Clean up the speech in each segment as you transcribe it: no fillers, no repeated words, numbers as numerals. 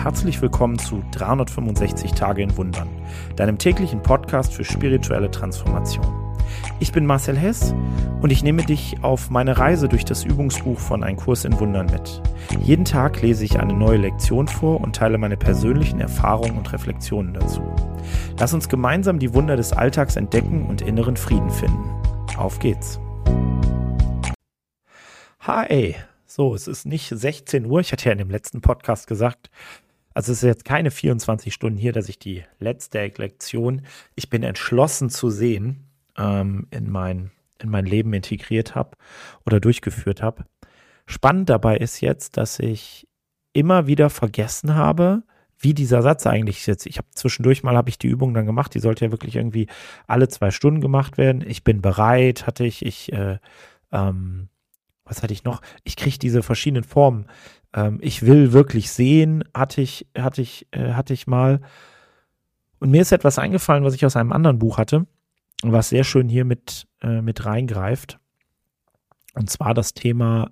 herzlich willkommen zu 365 Tage in Wundern, deinem täglichen Podcast für spirituelle Transformation. Ich bin Marcel Hess und ich nehme dich auf meine Reise durch das Übungsbuch von Ein Kurs in Wundern mit. Jeden Tag lese ich eine neue Lektion vor und teile meine persönlichen Erfahrungen und Reflexionen dazu. Lass uns gemeinsam die Wunder des Alltags entdecken und inneren Frieden finden. Auf geht's! Hi! So, es ist nicht 16 Uhr, ich hatte ja in dem letzten Podcast gesagt, also es ist jetzt keine 24 Stunden hier, dass ich die letzte Lektion, ich bin entschlossen zu sehen, in mein Leben integriert habe oder durchgeführt habe. Spannend dabei ist jetzt, dass ich immer wieder vergessen habe, wie dieser Satz eigentlich ist. Ich habe zwischendurch habe ich die Übung dann gemacht, die sollte ja wirklich irgendwie alle 2 Stunden gemacht werden. Ich bin bereit, hatte ich, was hatte ich noch? Ich kriege diese verschiedenen Formen. Ich will wirklich sehen, hatte ich mal. Und mir ist etwas eingefallen, was ich aus einem anderen Buch hatte, was sehr schön hier mit reingreift. Und zwar das Thema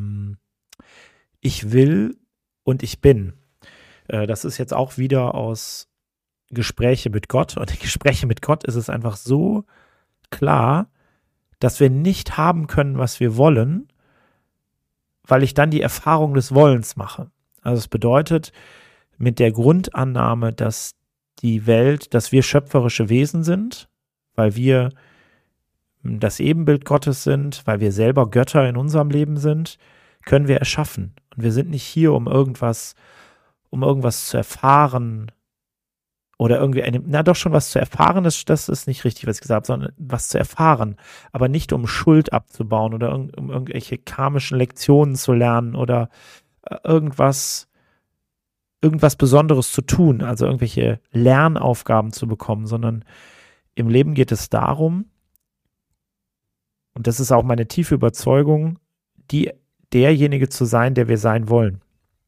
ich will und ich bin. Das ist jetzt auch wieder aus Gespräche mit Gott. Und in Gespräche mit Gott ist es einfach so klar, dass wir nicht haben können, was wir wollen, weil ich dann die Erfahrung des Wollens mache. Also es bedeutet, mit der Grundannahme, dass wir schöpferische Wesen sind, weil wir das Ebenbild Gottes sind, weil wir selber Götter in unserem Leben sind, können wir erschaffen. Und wir sind nicht hier, um irgendwas zu erfahren oder irgendwie was zu erfahren, das ist nicht richtig, was ich gesagt habe, sondern was zu erfahren, aber nicht um Schuld abzubauen oder um irgendwelche karmischen Lektionen zu lernen oder irgendwas Besonderes zu tun, also irgendwelche Lernaufgaben zu bekommen, sondern im Leben geht es darum, und das ist auch meine tiefe Überzeugung, derjenige zu sein, der wir sein wollen.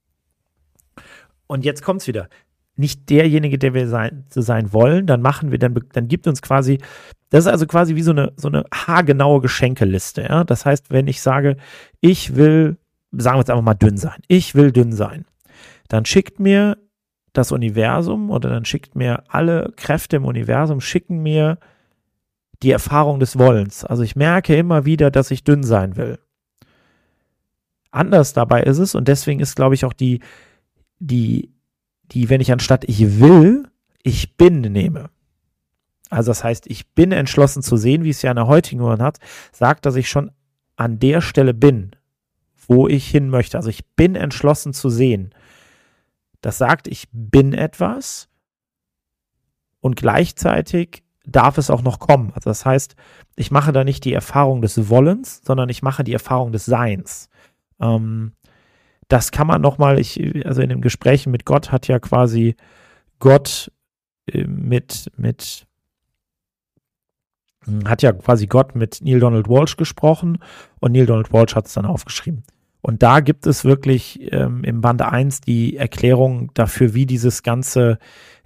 Und jetzt kommt's wieder. Nicht derjenige, der wir sein wollen, dann gibt uns quasi, das ist also quasi wie so eine haargenaue Geschenkeliste. Ja? Das heißt, wenn ich sage, ich will, sagen wir jetzt einfach mal dünn sein, ich will dünn sein, dann schickt mir das Universum oder dann schickt mir alle Kräfte im Universum, schicken mir die Erfahrung des Wollens. Also ich merke immer wieder, dass ich dünn sein will. Anders dabei ist es, und deswegen ist, glaube ich, auch die, wenn ich anstatt ich will, ich bin nehme. Also das heißt, ich bin entschlossen zu sehen, wie es ja in der heutigen Uhr hat, sagt, dass ich schon an der Stelle bin, wo ich hin möchte. Also ich bin entschlossen zu sehen. Das sagt, ich bin etwas und gleichzeitig darf es auch noch kommen. Also das heißt, ich mache da nicht die Erfahrung des Wollens, sondern ich mache die Erfahrung des Seins. Das kann man nochmal, also in den Gesprächen mit Gott hat ja quasi Gott mit Neale Donald Walsch gesprochen und Neale Donald Walsch hat es dann aufgeschrieben. Und da gibt es wirklich im Band 1 die Erklärung dafür, wie dieses ganze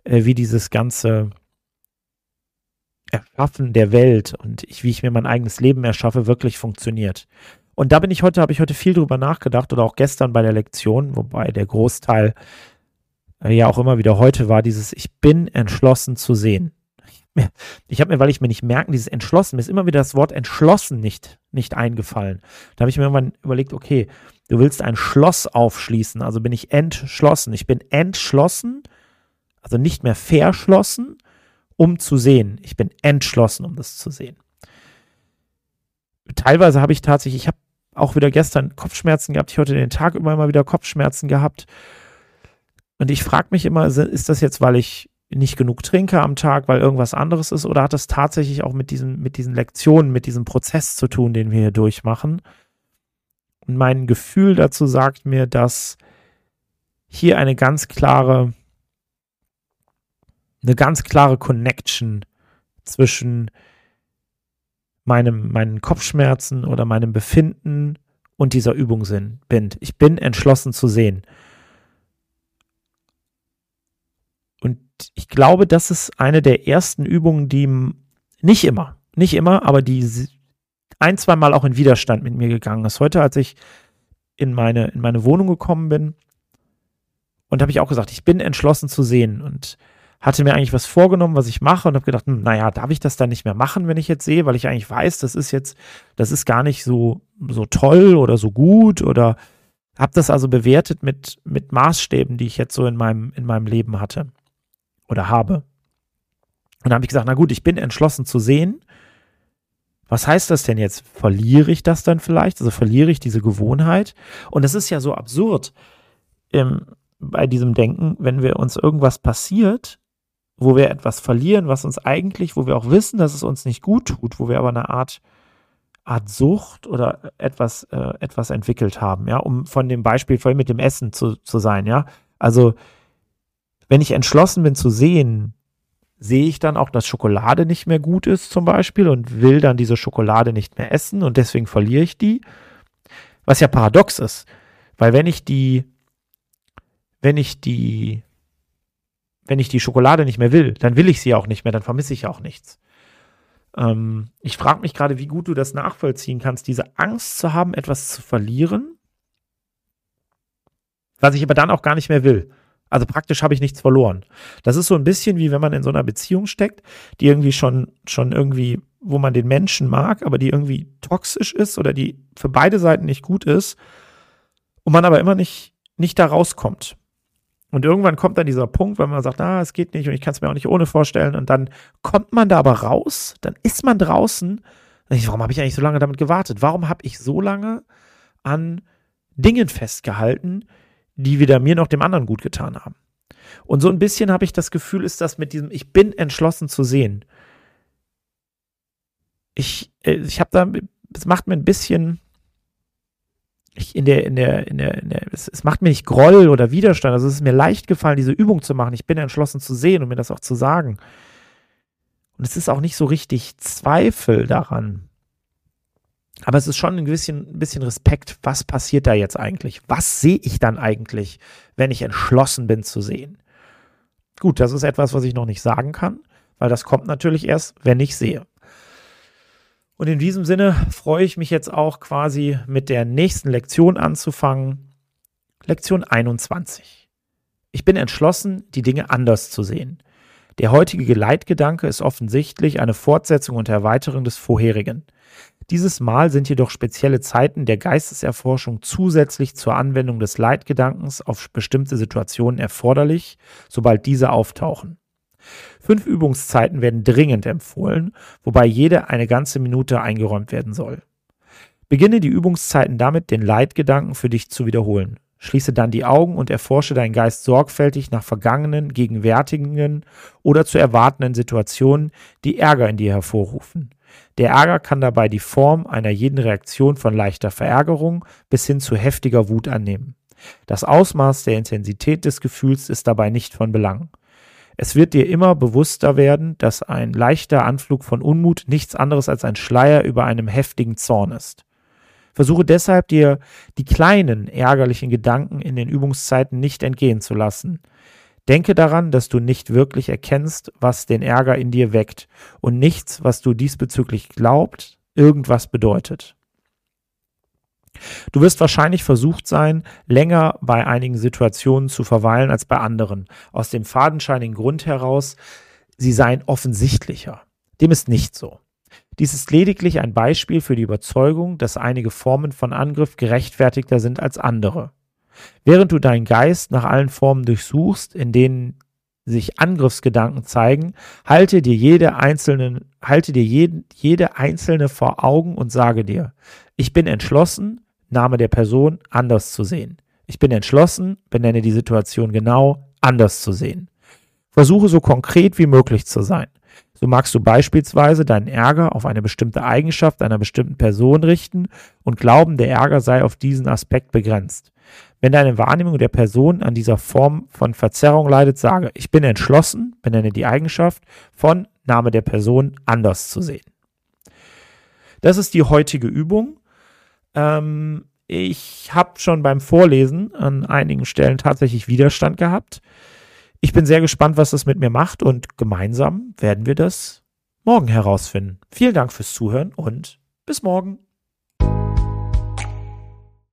Erschaffen der Welt und wie ich mir mein eigenes Leben erschaffe, wirklich funktioniert. Und da habe ich heute viel drüber nachgedacht oder auch gestern bei der Lektion, wobei der Großteil ja auch immer wieder heute war, dieses ich bin entschlossen zu sehen. Weil ich mir nicht merken, dieses entschlossen, mir ist immer wieder das Wort entschlossen nicht eingefallen. Da habe ich mir irgendwann überlegt, okay, du willst ein Schloss aufschließen, also bin ich entschlossen. Ich bin entschlossen, also nicht mehr verschlossen, um zu sehen. Ich bin entschlossen, um das zu sehen. Teilweise habe ich habe auch wieder gestern Kopfschmerzen gehabt, ich heute den Tag über immer wieder Kopfschmerzen gehabt und ich frage mich immer, ist das jetzt, weil ich nicht genug trinke am Tag, weil irgendwas anderes ist oder hat das tatsächlich auch mit diesen Lektionen, mit diesem Prozess zu tun, den wir hier durchmachen? Und mein Gefühl dazu sagt mir, dass hier eine ganz klare Connection zwischen meinen Kopfschmerzen oder meinem Befinden und dieser Übung bin. Ich bin entschlossen zu sehen. Und ich glaube, das ist eine der ersten Übungen, die nicht immer, aber die 1-2 Mal auch in Widerstand mit mir gegangen ist. Heute, als ich in meine Wohnung gekommen bin Und da habe ich auch gesagt, ich bin entschlossen zu sehen und hatte mir eigentlich was vorgenommen, was ich mache und habe gedacht, naja, darf ich das dann nicht mehr machen, wenn ich jetzt sehe, weil ich eigentlich weiß, das ist gar nicht so toll oder so gut oder habe das also bewertet mit Maßstäben, die ich jetzt so in meinem Leben hatte oder habe. Und dann habe ich gesagt, na gut, ich bin entschlossen zu sehen. Was heißt das denn jetzt? Verliere ich das dann vielleicht? Also verliere ich diese Gewohnheit? Und es ist ja so absurd bei diesem Denken, wenn wir uns irgendwas passiert, wo wir etwas verlieren, was uns eigentlich, wo wir auch wissen, dass es uns nicht gut tut, wo wir aber eine Art Sucht oder etwas entwickelt haben, ja, um von dem Beispiel vorhin mit dem Essen zu sein, ja. Also, wenn ich entschlossen bin zu sehen, sehe ich dann auch, dass Schokolade nicht mehr gut ist zum Beispiel und will dann diese Schokolade nicht mehr essen und deswegen verliere ich die, was ja paradox ist, weil wenn ich die Schokolade nicht mehr will, dann will ich sie auch nicht mehr, dann vermisse ich ja auch nichts. Ich frage mich gerade, wie gut du das nachvollziehen kannst, diese Angst zu haben, etwas zu verlieren, was ich aber dann auch gar nicht mehr will. Also praktisch habe ich nichts verloren. Das ist so ein bisschen wie wenn man in so einer Beziehung steckt, die irgendwie schon irgendwie, wo man den Menschen mag, aber die irgendwie toxisch ist oder die für beide Seiten nicht gut ist und man aber immer nicht da rauskommt. Und irgendwann kommt dann dieser Punkt, wenn man sagt, es geht nicht und ich kann es mir auch nicht ohne vorstellen. Und dann kommt man da aber raus, dann ist man draußen. Warum habe ich eigentlich so lange damit gewartet? Warum habe ich so lange an Dingen festgehalten, die weder mir noch dem anderen gut getan haben? Und so ein bisschen habe ich das Gefühl, ist das mit diesem, ich bin entschlossen zu sehen. Ich habe da, es macht mir ein bisschen... es macht mir nicht Groll oder Widerstand, also es ist mir leicht gefallen, diese Übung zu machen. Ich bin entschlossen zu sehen und mir das auch zu sagen. Und es ist auch nicht so richtig Zweifel daran. Aber es ist schon ein bisschen Respekt, was passiert da jetzt eigentlich? Was sehe ich dann eigentlich, wenn ich entschlossen bin zu sehen? Gut, das ist etwas, was ich noch nicht sagen kann, weil das kommt natürlich erst, wenn ich sehe. Und in diesem Sinne freue ich mich jetzt auch quasi mit der nächsten Lektion anzufangen. Lektion 21. Ich bin entschlossen, die Dinge anders zu sehen. Der heutige Leitgedanke ist offensichtlich eine Fortsetzung und Erweiterung des vorherigen. Dieses Mal sind jedoch spezielle Zeiten der Geisteserforschung zusätzlich zur Anwendung des Leitgedankens auf bestimmte Situationen erforderlich, sobald diese auftauchen. 5 Übungszeiten werden dringend empfohlen, wobei jede eine ganze Minute eingeräumt werden soll. Beginne die Übungszeiten damit, den Leitgedanken für dich zu wiederholen. Schließe dann die Augen und erforsche deinen Geist sorgfältig nach vergangenen, gegenwärtigen oder zu erwartenden Situationen, die Ärger in dir hervorrufen. Der Ärger kann dabei die Form einer jeden Reaktion von leichter Verärgerung bis hin zu heftiger Wut annehmen. Das Ausmaß der Intensität des Gefühls ist dabei nicht von Belang. Es wird dir immer bewusster werden, dass ein leichter Anflug von Unmut nichts anderes als ein Schleier über einem heftigen Zorn ist. Versuche deshalb, dir die kleinen, ärgerlichen Gedanken in den Übungszeiten nicht entgehen zu lassen. Denke daran, dass du nicht wirklich erkennst, was den Ärger in dir weckt und nichts, was du diesbezüglich glaubst, irgendwas bedeutet. Du wirst wahrscheinlich versucht sein, länger bei einigen Situationen zu verweilen als bei anderen, aus dem fadenscheinigen Grund heraus, sie seien offensichtlicher. Dem ist nicht so. Dies ist lediglich ein Beispiel für die Überzeugung, dass einige Formen von Angriff gerechtfertigter sind als andere. Während du deinen Geist nach allen Formen durchsuchst, in denen sich Angriffsgedanken zeigen, halte dir jede einzelne vor Augen und sage dir, ich bin entschlossen, Name der Person, anders zu sehen. Ich bin entschlossen, benenne die Situation genau, anders zu sehen. Versuche so konkret wie möglich zu sein. So magst du beispielsweise deinen Ärger auf eine bestimmte Eigenschaft einer bestimmten Person richten und glauben, der Ärger sei auf diesen Aspekt begrenzt. Wenn deine Wahrnehmung der Person an dieser Form von Verzerrung leidet, sage, ich bin entschlossen, benenne die Eigenschaft von Name der Person, anders zu sehen. Das ist die heutige Übung. Ich habe schon beim Vorlesen an einigen Stellen tatsächlich Widerstand gehabt. Ich bin sehr gespannt, was das mit mir macht und gemeinsam werden wir das morgen herausfinden. Vielen Dank fürs Zuhören und bis morgen.